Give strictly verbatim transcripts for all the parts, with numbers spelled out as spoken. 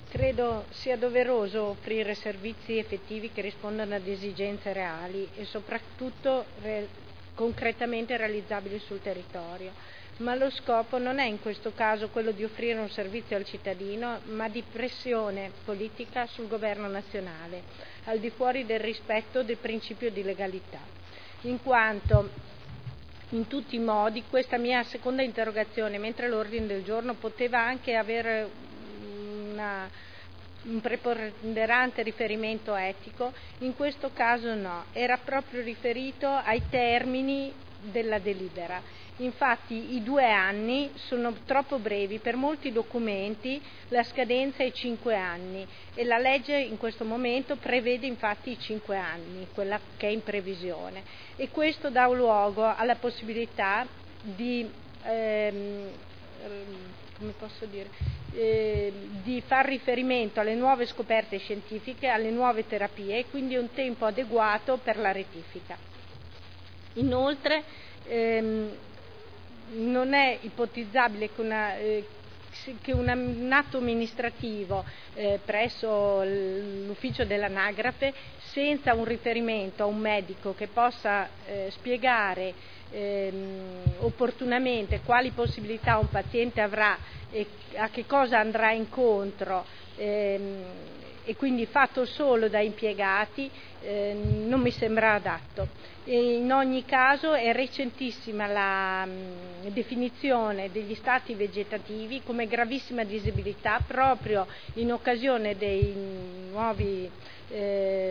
Credo sia doveroso offrire servizi effettivi che rispondano ad esigenze reali e soprattutto re- concretamente realizzabili sul territorio. Ma lo scopo non è in questo caso quello di offrire un servizio al cittadino, ma di pressione politica sul governo nazionale, al di fuori del rispetto del principio di legalità. In quanto in tutti i modi questa mia seconda interrogazione, mentre l'ordine del giorno poteva anche avere una, un preponderante riferimento etico, in questo caso no, era proprio riferito ai termini della delibera. Infatti i due anni sono troppo brevi, per molti documenti la scadenza è cinque anni e la legge in questo momento prevede infatti i cinque anni, quella che è in previsione, e questo dà luogo alla possibilità di ehm, come posso dire, eh, di far riferimento alle nuove scoperte scientifiche, alle nuove terapie, e quindi un tempo adeguato per la rettifica. Inoltre ehm, non è ipotizzabile che, una, eh, che una, un atto amministrativo eh, presso l'ufficio dell'anagrafe, senza un riferimento a un medico che possa eh, spiegare ehm, opportunamente quali possibilità un paziente avrà e a che cosa andrà incontro, ehm, e quindi fatto solo da impiegati, eh, non mi sembra adatto. E in ogni caso è recentissima la mh, definizione degli stati vegetativi come gravissima disabilità proprio in occasione dei nuovi eh,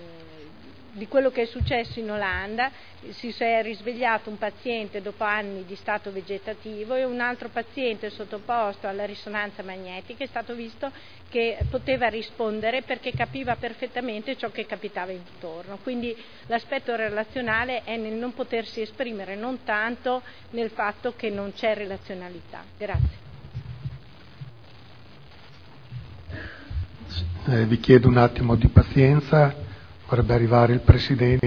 di quello che è successo in Olanda. Si è risvegliato un paziente dopo anni di stato vegetativo e un altro paziente sottoposto alla risonanza magnetica è stato visto che poteva rispondere perché capiva perfettamente ciò che capitava intorno. Quindi l'aspetto relazionale è nel non potersi esprimere, non tanto nel fatto che non c'è relazionalità. Grazie. Eh, vi chiedo un attimo di pazienza, dovrebbe arrivare il Presidente.